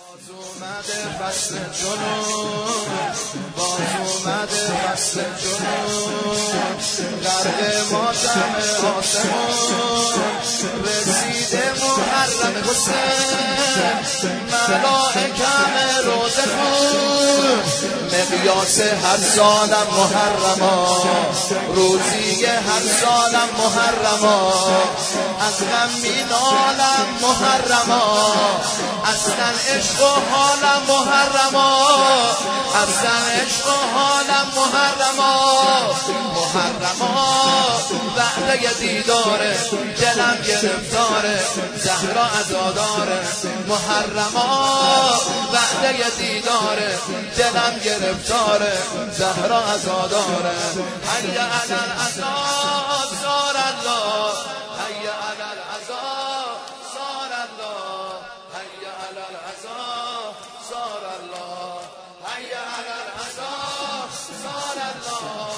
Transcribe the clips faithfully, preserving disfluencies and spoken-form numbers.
باز اومده فصل جنون، باز اومده فصل جنون، غرق ماتم آسمون، رسیده محرم حسین، ملائکه روزه خون، مقیاس هر سالم محرما، روزی هر سالم محرما، از غم مینالم محرما، اصلا عشق و حالم محرما، اصلا عشق و حالم محرما، محرما وعده دیداره، دلم گرفتاره، زهرا عزاداره، محرما وعده دیداره، دلم گرفتاره، زهرا عزاداره. حی علی العزا زار الله، حی علی العزا زار الله، حی علی العزا زار الله، حی علی العزا زار الله.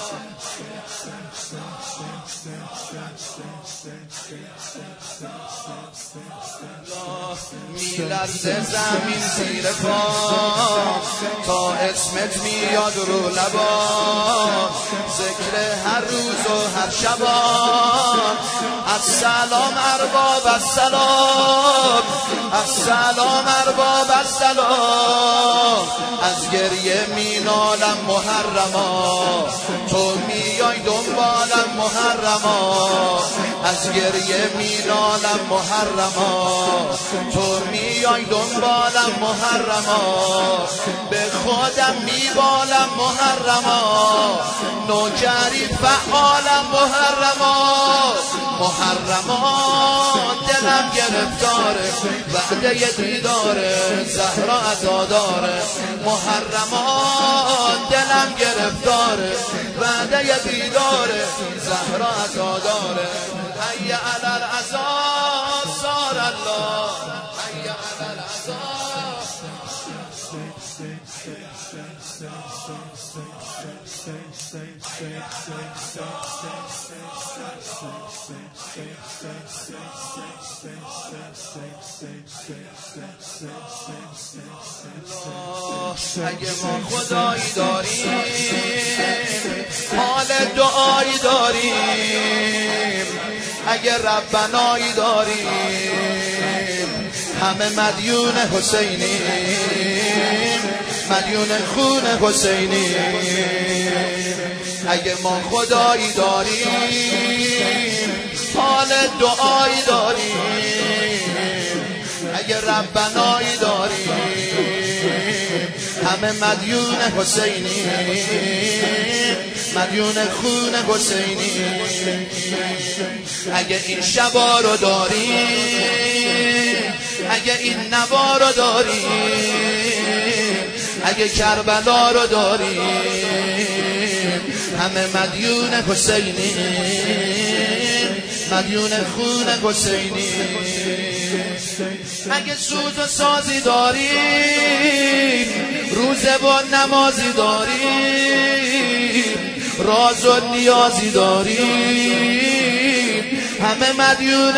میلرزه زمین زیر پا تا اسمت میاد رو لبا، ذکر هر روز و هر شبا، السلام ارباب السلام، السلام ارباب السلام. از گریه مینالم محرما، تو میای دنبالم محرما، از گریه مینالم محرما، تو میای دنبالم محرما، به خودم میبالم محرما، نوکری فعالم محرما، محرما دلم گرفتاره، وعده دیداره، زهرا عزاداره، محرما دلم گرفتاره، وعده دیداره، زهرا عزاداره. حی علی العزا زار الله، حی علی العزا. اگه ما خدایی داریم، حال دعایی داریم، اگه ربنایی داریم، همه مدیون حسینیم، مدیون خون حسینیم. اگه ما خدایی داریم، حال دعایی داریم، اگه ربنایی داریم، همه مدیون حسینیم، مدیون خون حسینیم. اگه این شبا رو داریم، اگه این نوا رو داریم، اگه کربلا رو داریم، همه مدیون حسینیم، مدیون خون حسینیم. اگه سوز و سازی داریم، روزه و نمازی داریم، راز و نیازی داریم، همه مدیون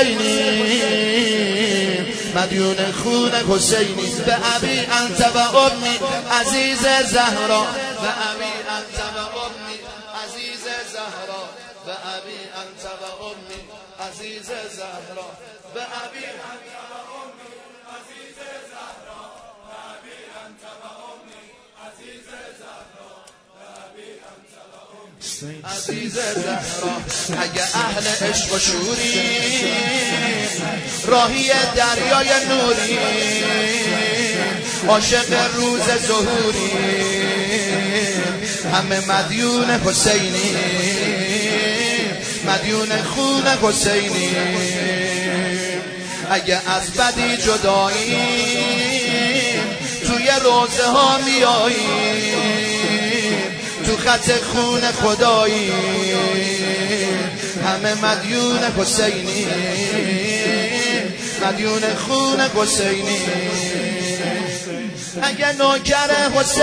حسینیم، مدیون خون حسینی. به ابی انت و امی عزیز زهرا، به ابی انت و امی عزیز زهرا، به ابی انت و امی عزیز زهرا، به ابی انت و امی عزیز زهرا، به ابی انت و امی عزیز زهرا، به ابی انت و امی عزیز زهرا. اگه اهل عشق و شوریم، راهی دریای نوریم، عاشق روز ظهوریم، همه مدیون حسینیم، مدیون خون حسینیم. اگه از بدی جداییم، توی روزه ها میاییم، تو خط خون خداییم، همه مدیون حسینیم، مدیون خون حسینیم. اگه نوکر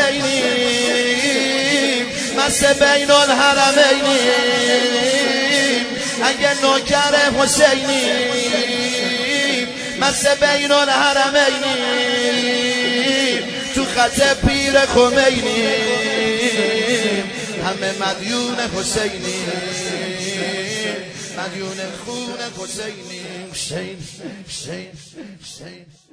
حسینیم، مثل بین الحرمینیم، اگه نوکر حسینیم، مثل بین الحرمینیم. خط پیر خمینی، همه مدیون حسینی، مدیون خون حسینی. حسین حسین حسین